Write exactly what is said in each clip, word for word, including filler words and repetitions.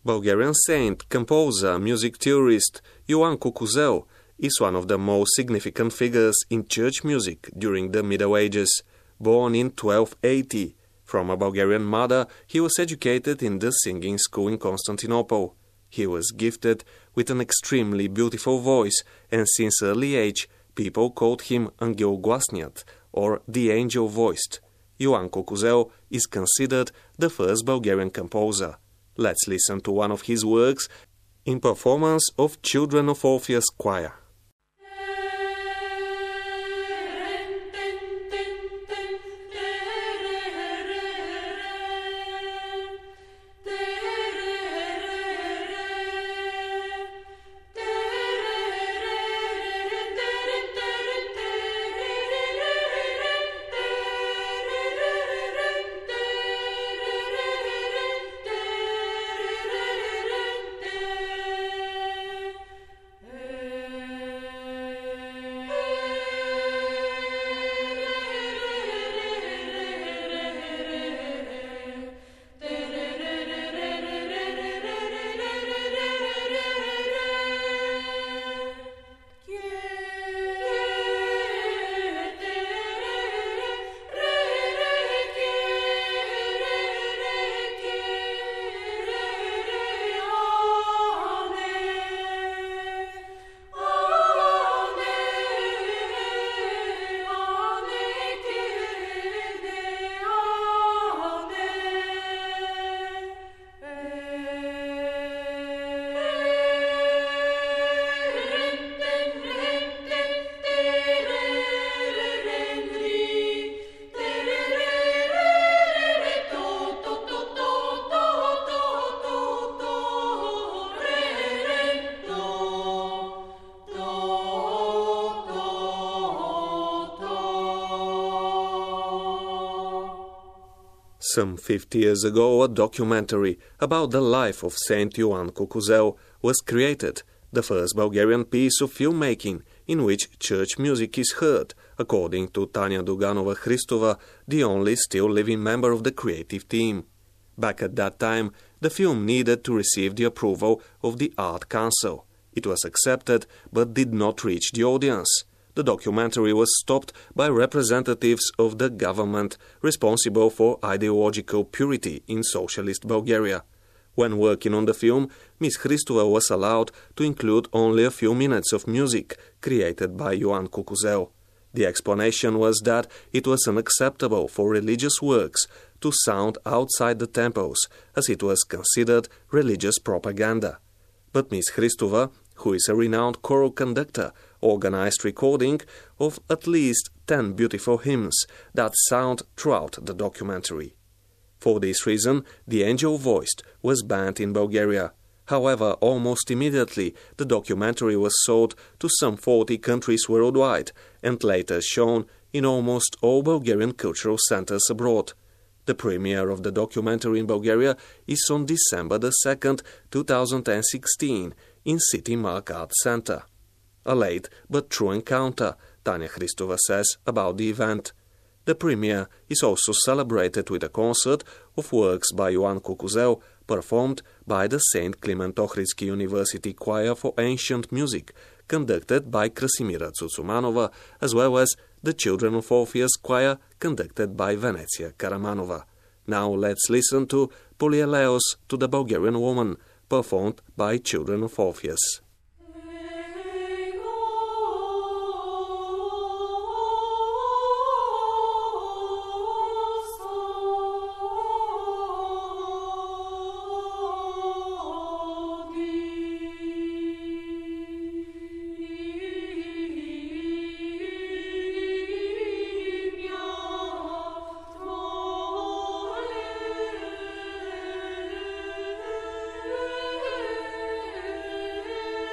Bulgarian saint, composer, music theorist Ioan Cucuzeu is one of the most significant figures in church music during the Middle Ages. Born in twelve eighty, from a Bulgarian mother, he was educated in the singing school in Constantinople. He was gifted with an extremely beautiful voice, and since early age, people called him Anghel Glasniat, or the angel-voiced. Ioan Cucuzeu is considered the first Bulgarian composer. Let's listen to one of his works in performance of Children of Orpheus Choir. Some fifty years ago, a documentary about the life of Saint Ioan Cucuzeu was created, the first Bulgarian piece of filmmaking in which church music is heard, according to Tanya Duganova-Christova, the only still living member of the creative team. Back at that time, the film needed to receive the approval of the Art Council. It was accepted, but did not reach the audience. The documentary was stopped by representatives of the government responsible for ideological purity in socialist Bulgaria. When working on the film, Miss Christova was allowed to include only a few minutes of music created by Ioan Cucuzeu. The explanation was that it was unacceptable for religious works to sound outside the temples, as it was considered religious propaganda. But Miss Christova, who is a renowned choral conductor, organized recording of at least ten beautiful hymns that sound throughout the documentary. For this reason, the angel voiced was banned in Bulgaria. However, almost immediately, the documentary was sold to some forty countries worldwide and later shown in almost all Bulgarian cultural centers abroad. The premiere of the documentary in Bulgaria is on December the second, two thousand sixteen, in City Mark Art Center. A late but true encounter, Tanya Christova says about the event. The premiere is also celebrated with a concert of works by Ioan Cucuzeu performed by the Saint Clement Ohridski University Choir for Ancient Music, conducted by Krasimira Tsutsoumanova, as well as the Children of Orpheus Choir, conducted by Venetia Karamanova. Now let's listen to Polyeleos to the Bulgarian Woman, performed by Children of Orpheus. Thank you.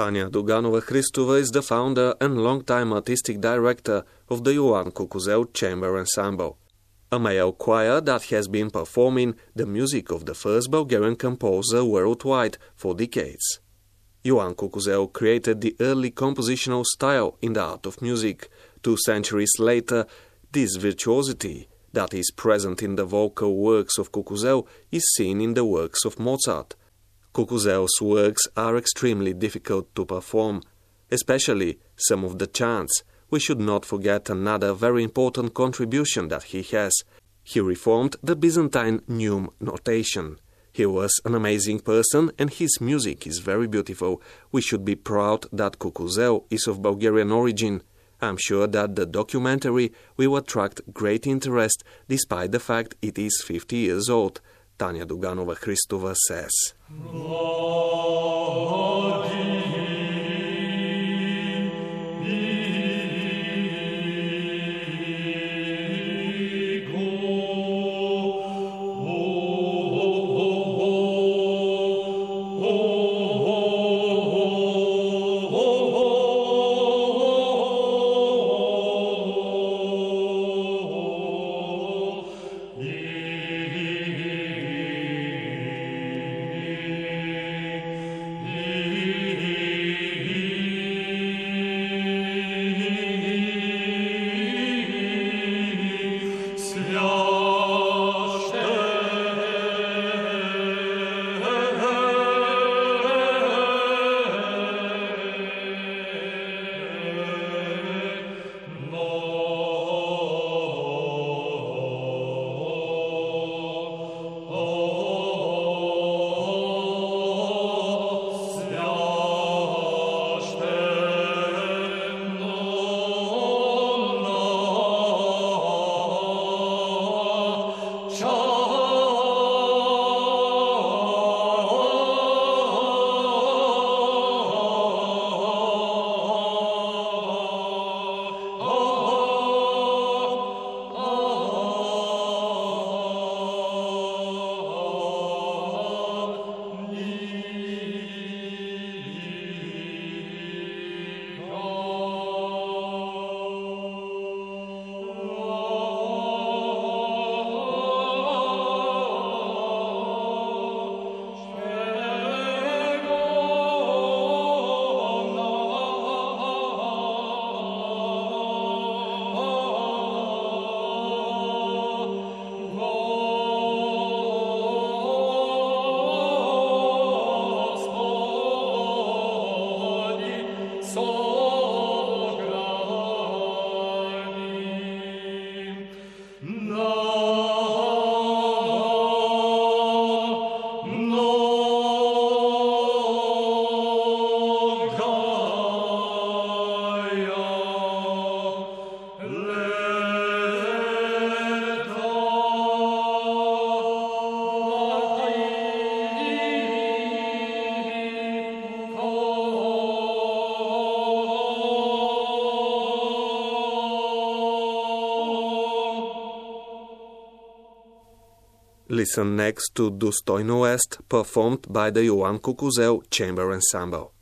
Tanya Duganova-Christova is the founder and longtime artistic director of the Ioan Cucuzeu Chamber Ensemble, a male choir that has been performing the music of the first Bulgarian composer worldwide for decades. Ioan Cucuzeu created the early compositional style in the art of music. Two centuries later, this virtuosity that is present in the vocal works of Cucuzeu is seen in the works of Mozart. Cucuzeu's works are extremely difficult to perform, especially some of the chants. We should not forget another very important contribution that he has. He reformed the Byzantine neume notation. He was an amazing person and his music is very beautiful. We should be proud that Cucuzeu is of Bulgarian origin. I'm sure that the documentary will attract great interest despite the fact it is fifty years old, Tanya Duganova-Christova says. Listen next to Dostojno Est, performed by the Ioan Cucuzeu Chamber Ensemble.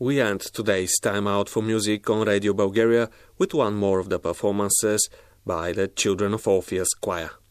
we end today's Time Out for Music on Radio Bulgaria with one more of the performances by the Children of Orpheus Choir.